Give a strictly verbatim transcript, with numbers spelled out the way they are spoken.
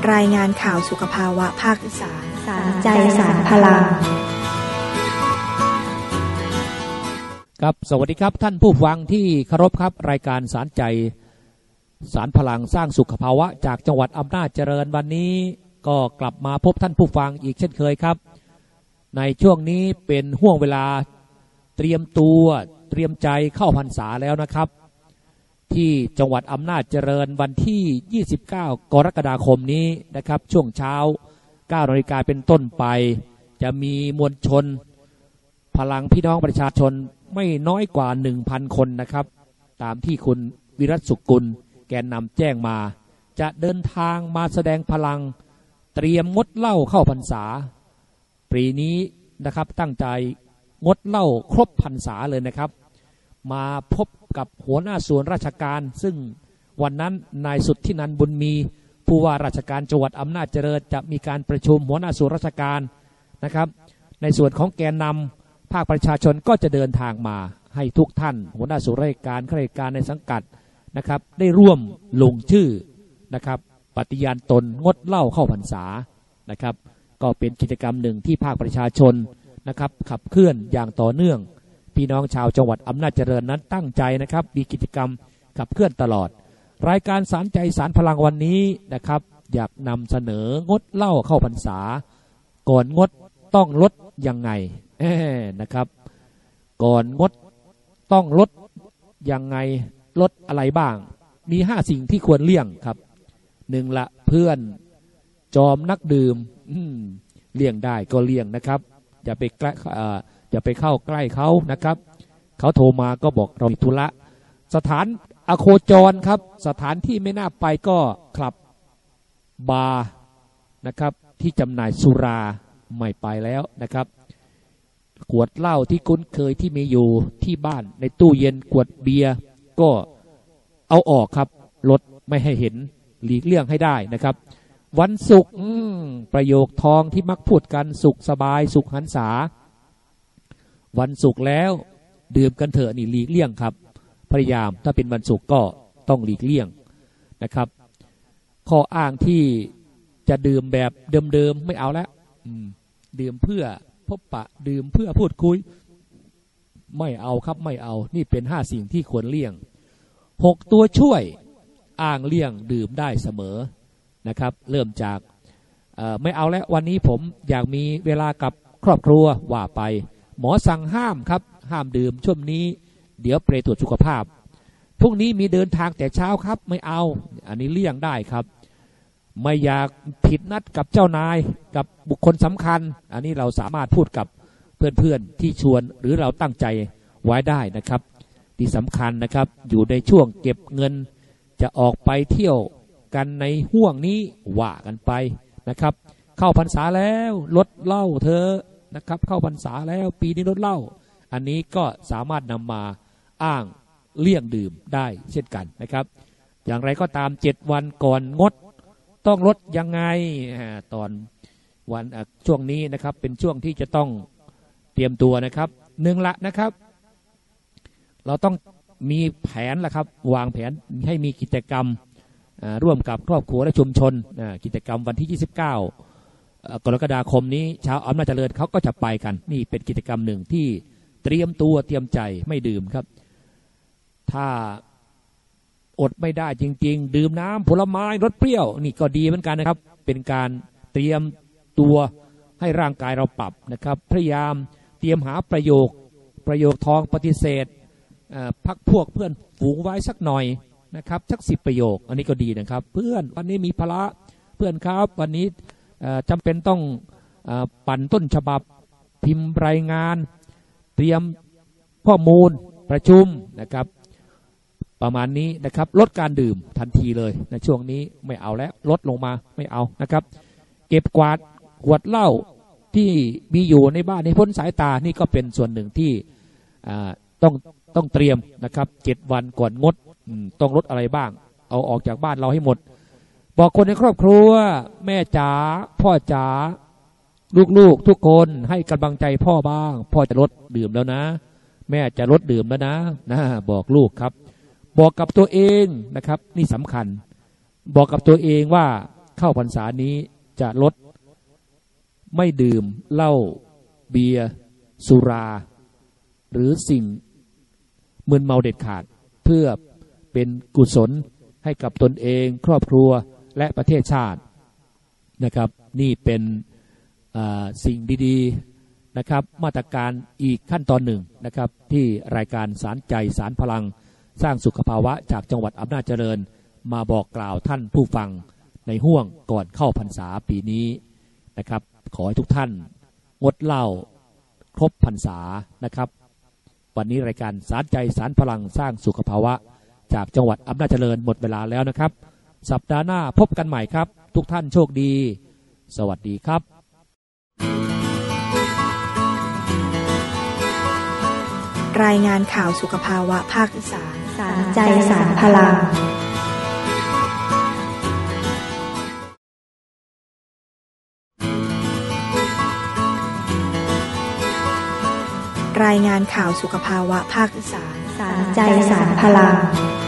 รายงานข่าวสุขภาวะภาคอีสานสารใจสารพลังครับสวัสดีครับท่านผู้ฟังที่เคารพครับรายการสารใจสารพลังสร้างสุขภาวะจากจังหวัดอำนาจเจริญวันนี้ก็กลับมาพบท่านผู้ฟังอีกเช่นเคยครับในช่วงนี้เป็นห่วงเวลาเตรียมตัวเตรียมใจเข้าพรรษาแล้วนะครับที่จังหวัดอำนาจเจริญวันที่ยี่สิบเก้ากรกฎาคมนี้นะครับช่วงเช้าเก้านาฬิกาเป็นต้นไปจะมีมวลชนพลังพี่น้องประชาชนไม่น้อยกว่า หนึ่งพัน คนนะครับตามที่คุณวิรัตสุกุลแกนนำแจ้งมาจะเดินทางมาแสดงพลังเตรียมงดเหล้าเข้าพรรษาปีนี้นะครับตั้งใจงดเหล้าครบพรรษาเลยนะครับมาพบกับหัวหน้าส่วนราชการซึ่งวันนั้นนายสุทธินันท์บุญมีผู้ว่าราชการจังหวัดอำนาจเจริญจะมีการประชุมหัวหน้าส่วนราชการนะครับในส่วนของแกนนำภาคประชาชนก็จะเดินทางมาให้ทุกท่านหัวหน้าส่วนราชการข้าราชการในสังกัดนะครับได้ร่วมลงชื่อนะครับปฏิญาณตนงดเหล้าเข้าพรรษานะครับก็เป็นกิจกรรมหนึ่งที่ภาคประชาชนนะครับขับเคลื่อนอย่างต่อเนื่องพี่น้องชาวจังหวัดอำนาจเจริญนั้นตั้งใจนะครับมีกิจกรรมขับเคลื่อนตลอดรายการสารใจสารพลังวันนี้นะครับอยากนำเสนองดเหล้าเข้าพรรษาก่อนงดต้องลดยังไงนะครับก่อนงดต้องลดยังไงลดอะไรบ้างมีห้าสิ่งที่ควรเลี่ยงครับหนึ่งละเพื่อนจอมนักดื่มเลี่ยงได้ก็เลี่ยงนะครับอย่าไปใกล้อย่าไปเข้าใกล้เขานะครับเขาโทรมาก็บอกเรามีธุระสถานอโคจรครับสถานที่ไม่น่าไปก็คลับบาร์นะครับที่จำหน่ายสุราไม่ไปแล้วนะครับขวดเหล้าที่คุ้นเคยที่มีอยู่ที่บ้านในตู้เย็นขวดเบียร์ก็เอาออกครับลดไม่ให้เห็นหลีกเลี่ยงให้ได้นะครับวันศุกร์ประโยคทองที่มักพูดกันสุขสบายสุขหันษาวันศุกร์แล้วดื่มกันเถอะนี่หลีกเลี่ยงครับพยายามถ้าเป็นวันศุกร์ก็ต้องหลีกเลี่ยงนะครับข้ออ้างที่จะดื่มแบบเดิมๆไม่เอาแล้วดื่มเพื่อพบปะดื่มเพื่อพูดคุยไม่เอาครับไม่เอานี่เป็นห้าสิ่งที่ควรเลี่ยงหกตัวช่วยอ้างเลี่ยงดื่มได้เสมอนะครับเริ่มจากไม่เอาแล้ววันนี้ผมอยากมีเวลากับครอบครัวว่าไปหมอสั่งห้ามครับห้ามดื่มช่วงนี้เดี๋ยวไปตรวจสุขภาพพรุ่งนี้มีเดินทางแต่เช้าครับไม่เอาอันนี้เลี่ยงได้ครับไม่อยากผิดนัดกับเจ้านายกับบุคคลสำคัญอันนี้เราสามารถพูดกับเพื่อนๆที่ชวนหรือเราตั้งใจไว้ได้นะครับที่สำคัญนะครับอยู่ในช่วงเก็บเงินจะออกไปเที่ยวกันในห่วงนี้ว่ากันไปนะครับเข้าพรรษาแล้วลดเหล้าเธอนะครับเข้าพรรษาแล้วปีนี้ลดเหล้าอันนี้ก็สามารถนำมาอ้างเลี่ยงดื่มได้เช่นกันนะครับอย่างไรก็ตามเจ็ดวันก่อนงดต้องลดยังไงตอนวันช่วงนี้นะครับเป็นช่วงที่จะต้องเตรียมตัวนะครับหนึ่งละนะครับเราต้องมีแผนละครับวางแผนให้มีกิจกรรมร่วมกับครอบครัวและชุมชนกิจกรรมวันที่ยี่สิบเก้ากรกฎาคมนี้ชาวอำนาจเจริญเขาก็จะไปกันนี่เป็นกิจกรรมหนึ่งที่เตรียมตัวเตรียมใจไม่ดื่มครับถ้าอดไม่ได้จริงๆดื่มน้ำผลไม้รสเปรี้ยวนี่ก็ดีเหมือนกันนะครับเป็นการเตรียมตัวให้ร่างกายเราปรับนะครับพยายามเตรียมหาประโยคประโยคทองปฏิเสธพักพวกเพื่อนฝูงไว้สักหน่อยนะครับสักสิบประโยคอันนี้ก็ดีนะครับเพื่อนวันนี้มีภาระเพื่อนครับวันนี้จำเป็นต้องปั่นต้นฉบับพิมพ์รายงานเตรียมข้อมูลประชุมนะครับประมาณนี้นะครับลดการดื่มทันทีเลยในช่วงนี้ไม่เอาแล้วลดลงมาไม่เอานะครับเก็บกวาดขวดเหล้าที่มีอยู่ในบ้านในพ้นสายตานี่ก็เป็นส่วนหนึ่งที่ต้องต้องเตรียมนะครับเจ็ดวันก่อนงดต้องลดอะไรบ้างเอาออกจากบ้านเราให้หมดบอกคนในครอบครัวแม่จ๋าพ่อจ๋าลูกๆทุกคนให้กำลังใจพ่อบ้างพ่อจะลดดื่มแล้วนะแม่จะลดดื่มแล้วนะนะบอกลูกครับบอกกับตัวเองนะครับนี่สำคัญบอกกับตัวเองว่าเข้าพรรษานี้จะลดไม่ดื่มเหล้าเบียร์สุราหรือสิ่งมึนเมาเด็ดขาดเพื่อเป็นกุศลให้กับตนเองครอบครัวและประเทศชาตินะครับนี่เป็นสิ่งดีๆนะครับมาตรการอีกขั้นตอนหนึ่งนะครับที่รายการสารใจสารพลังสร้างสุขภาวะจากจังหวัดอำนาจเจริญมาบอกกล่าวท่านผู้ฟังในห้วงก่อนเข้าพรรษาปีนี้นะครับขอให้ทุกท่านงดเหล้าครบพรรษานะครับวันนี้รายการสารใจสารพลังสร้างสุขภาวะจากจังหวัดอำนาจเจริญหมดเวลาแล้วนะครับสัปดาห์หน้าพบกันใหม่ครับทุกท่านโชคดีสวัสดีครับรายงานข่าวสุขภาวะภาคอีสานสารใจสารพลังรายงานข่าวสุขภาวะภาคอีสานสารใจสารพลัง